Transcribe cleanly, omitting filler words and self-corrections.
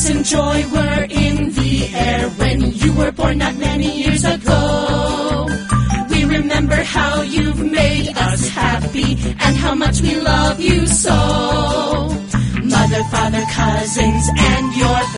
Peace and joy were in the air when you were born not many years ago. We remember how you've made us happy and how much we love you so. Mother, father, cousins, and your